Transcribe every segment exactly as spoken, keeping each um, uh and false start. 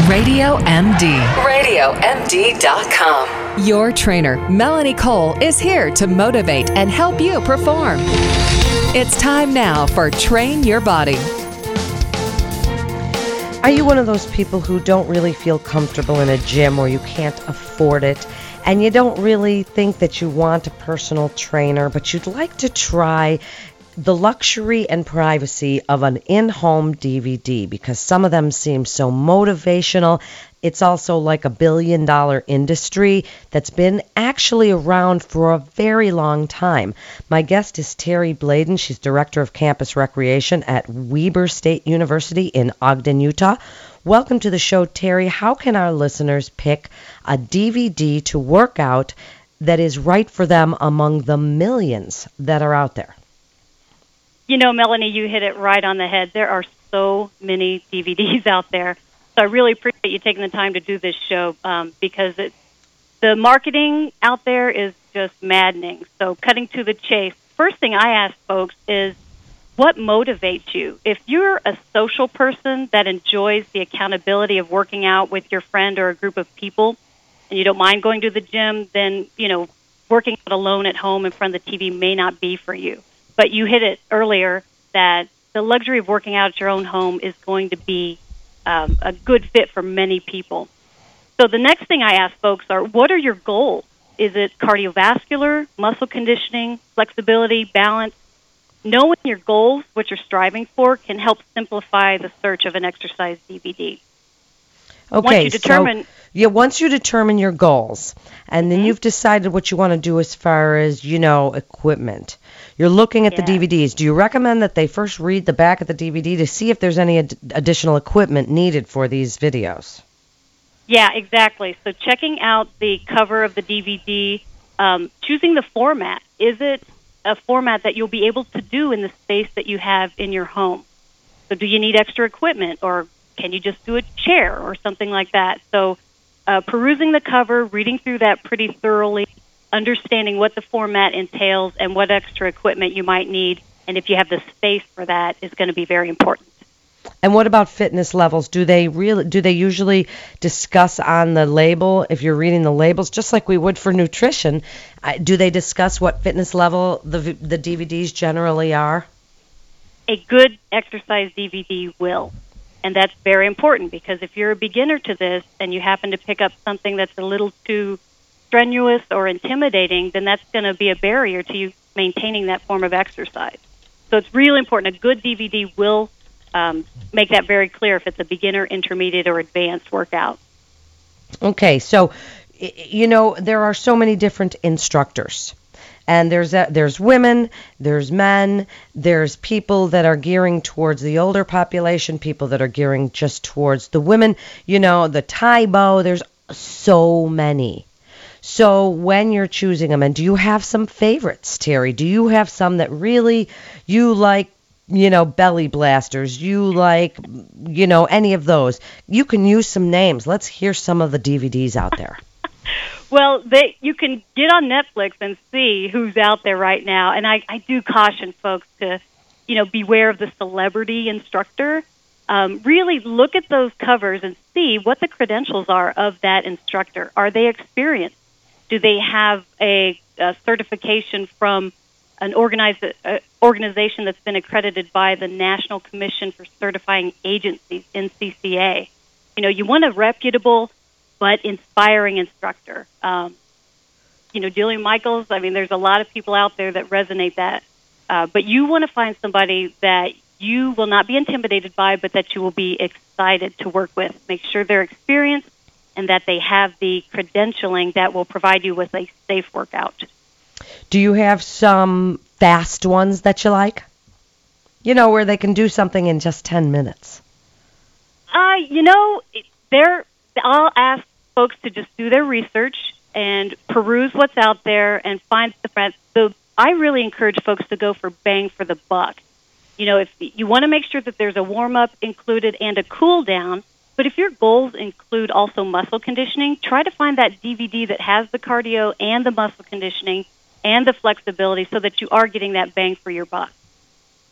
Radio M D. radio M D dot com. Your trainer, Melanie Cole, is here to motivate and help you perform. It's time now for Train Your Body. Are you one of those people who don't really feel comfortable in a gym or you can't afford it, and you don't really think that you want a personal trainer, but you'd like to try the luxury and privacy of an in-home D V D because some of them seem so motivational? It's also like a billion dollar industry that's been actually around for a very long time. My guest is Terry Bladen. She's Director of Campus Recreation at Weber State University in Ogden, Utah. Welcome to the show, Terry. How can our listeners pick a D V D to work out that is right for them among the millions that are out there? You know, Melanie, you hit it right on the head. There are so many D V Ds out there. So I really appreciate you taking the time to do this show um, because it, the marketing out there is just maddening. So cutting to the chase, first thing I ask folks is, what motivates you? If you're a social person that enjoys the accountability of working out with your friend or a group of people, and you don't mind going to the gym, then, you know, working out alone at home in front of the T V may not be for you. But you hit it earlier that the luxury of working out at your own home is going to be um, a good fit for many people. So the next thing I ask folks are, what are your goals? Is it cardiovascular, muscle conditioning, flexibility, balance? Knowing your goals, what you're striving for, can help simplify the search of an exercise D V D. Okay, once you determine, so yeah, once you determine your goals, and then mm-hmm. you've decided what you want to do as far as, you know, equipment. You're looking at yeah. the D V Ds. Do you recommend that they first read the back of the D V D to see if there's any ad- additional equipment needed for these videos? Yeah, exactly. So checking out the cover of the D V D, um, choosing the format. Is it a format that you'll be able to do in the space that you have in your home? So do you need extra equipment, or can you just do a chair or something like that? So uh, perusing the cover, reading through that pretty thoroughly, understanding what the format entails and what extra equipment you might need, and if you have the space for that, is going to be very important. And what about fitness levels? Do they really? Do they usually discuss on the label, if you're reading the labels, just like we would for nutrition, uh, do they discuss what fitness level the the D V Ds generally are? A good exercise D V D will. And that's very important because if you're a beginner to this and you happen to pick up something that's a little too strenuous or intimidating, then that's going to be a barrier to you maintaining that form of exercise. So it's really important. A good D V D will um, make that very clear if it's a beginner, intermediate, or advanced workout. Okay, so, you know, there are so many different instructors. And there's a, there's women, there's men, there's people that are gearing towards the older population, people that are gearing just towards the women, you know, the Tae-Bo, there's so many. So when you're choosing them, and do you have some favorites, Terry? Do you have some that really you like, you know, belly blasters, you like, you know, any of those? You can use some names. Let's hear some of the D V Ds out there. Well, they, you can get on Netflix and see who's out there right now. And I, I do caution folks to, you know, beware of the celebrity instructor. Um, really look at those covers and see what the credentials are of that instructor. Are they experienced? Do they have a, a certification from an organized, uh, organization that's been accredited by the National Commission for Certifying Agencies, N C C A? You know, you want a reputable but inspiring instructor. Um, you know, Jillian Michaels, I mean, there's a lot of people out there that resonate that. Uh, but you want to find somebody that you will not be intimidated by, but that you will be excited to work with. Make sure they're experienced and that they have the credentialing that will provide you with a safe workout. Do you have some fast ones that you like? You know, where they can do something in just ten minutes. Uh, you know, they're... I'll ask folks to just do their research and peruse what's out there and find the friends. So I really encourage folks to go for bang for the buck. You know, if you want to make sure that there's a warm-up included and a cool-down, but if your goals include also muscle conditioning, try to find that D V D that has the cardio and the muscle conditioning and the flexibility so that you are getting that bang for your buck.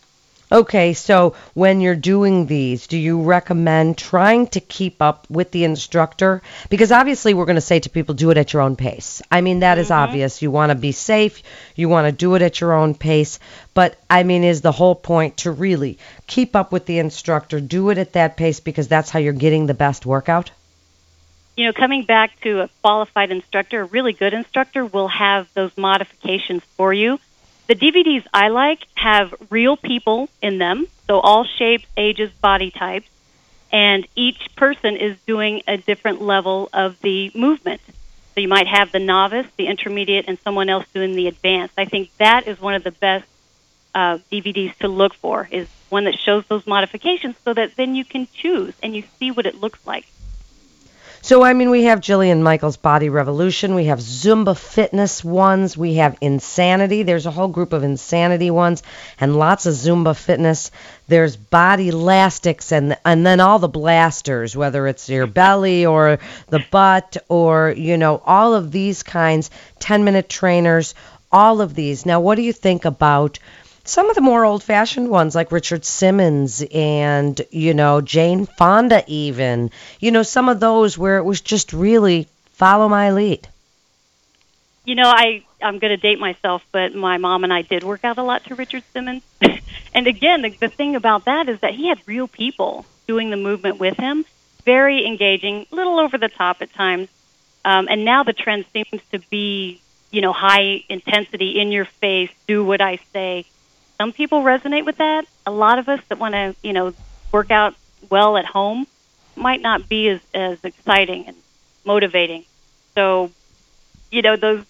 Okay, so when you're doing these, do you recommend trying to keep up with the instructor? Because obviously we're going to say to people, do it at your own pace. I mean, that is Mm-hmm. obvious. You want to be safe. You want to do it at your own pace. But, I mean, is the whole point to really keep up with the instructor, do it at that pace because that's how you're getting the best workout? You know, coming back to a qualified instructor, a really good instructor will have those modifications for you. The D V Ds I like have real people in them, so all shapes, ages, body types, and each person is doing a different level of the movement. So you might have the novice, the intermediate, and someone else doing the advanced. I think that is one of the best uh, D V Ds to look for, is one that shows those modifications so that then you can choose and you see what it looks like. So, I mean, we have Jillian Michaels' Body Revolution. We have Zumba Fitness ones. We have Insanity. There's a whole group of Insanity ones and lots of Zumba Fitness. There's Body Elastics and and then all the blasters, whether it's your belly or the butt or, you know, all of these kinds, ten-minute trainers, all of these. Now, what do you think about some of the more old-fashioned ones like Richard Simmons and, you know, Jane Fonda even, you know, some of those where it was just really follow my lead? You know, I, I'm going to date myself, but my mom and I did work out a lot to Richard Simmons. And again, the, the thing about that is that he had real people doing the movement with him, very engaging, a little over the top at times. Um, and now the trend seems to be, you know, high intensity, in your face, do what I say. Some people resonate with that. A lot of us that want to, you know, work out well at home might not be as, as exciting and motivating. So, you know, those,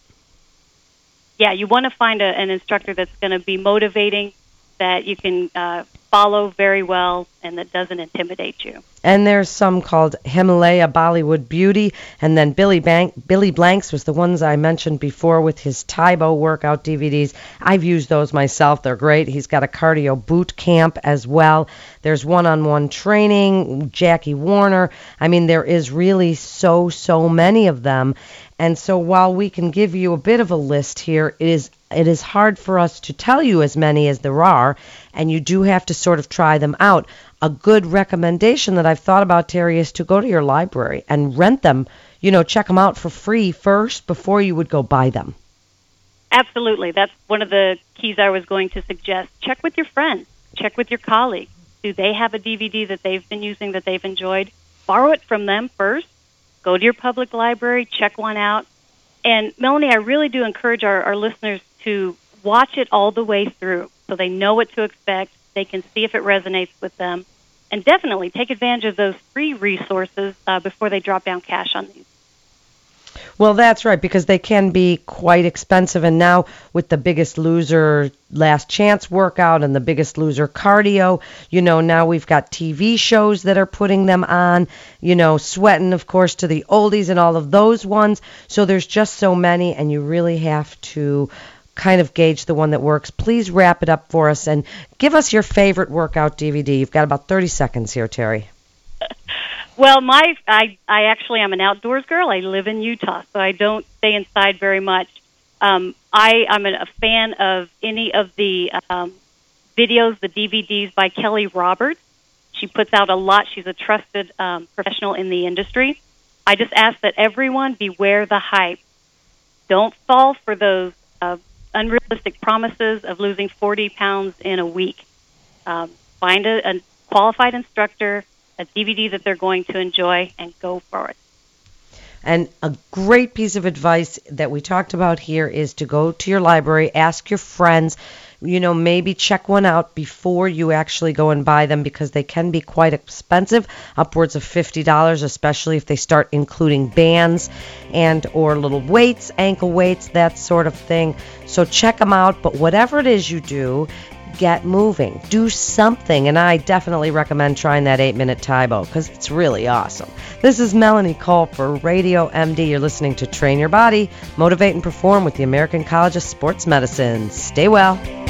yeah, you want to find a, an instructor that's going to be motivating, that you can uh, follow very well, and that doesn't intimidate you. And there's some called Himalaya Bollywood Beauty, and then Billy Bank, Billy Blanks was the ones I mentioned before with his Taibo workout D V Ds. I've used those myself. They're great. He's got a cardio boot camp as well. There's one-on-one training, Jackie Warner. I mean, there is really so, so many of them. And so while we can give you a bit of a list here, it is it is hard for us to tell you as many as there are, and you do have to sort of try them out. A good recommendation that I've thought about, Terry, is to go to your library and rent them, you know, check them out for free first before you would go buy them. Absolutely. That's one of the keys I was going to suggest. Check with your friends. Check with your colleagues. Do they have a D V D that they've been using that they've enjoyed? Borrow it from them first. Go to your public library, check one out. And, Melanie, I really do encourage our, our listeners to watch it all the way through so they know what to expect. They can see if it resonates with them. And definitely take advantage of those free resources uh, before they drop down cash on these. Well, that's right, because they can be quite expensive. And now with the Biggest Loser Last Chance workout and the Biggest Loser cardio, you know, now we've got T V shows that are putting them on, you know, Sweating, of course, to the oldies and all of those ones. So there's just so many, and you really have to kind of gauge the one that works. Please wrap it up for us and give us your favorite workout D V D. You've got about thirty seconds here, Terry. Well, my I, I actually am an outdoors girl. I live in Utah, so I don't stay inside very much. Um, I, I'm a fan of any of the um, videos, the D V Ds by Kelly Roberts. She puts out a lot. She's a trusted um, professional in the industry. I just ask that everyone beware the hype. Don't fall for those uh, unrealistic promises of losing forty pounds in a week. Um, find a, a qualified instructor, a D V D that they're going to enjoy, and go for it. And a great piece of advice that we talked about here is to go to your library, ask your friends, you know, maybe check one out before you actually go and buy them, because they can be quite expensive, upwards of fifty dollars, especially if they start including bands and or little weights, ankle weights, that sort of thing. So check them out. But whatever it is you do, get moving. Do something. And I definitely recommend trying that eight-minute Taibo because it's really awesome. This is Melanie Cole for Radio M D. You're listening to Train Your Body, Motivate and Perform with the American College of Sports Medicine. Stay well.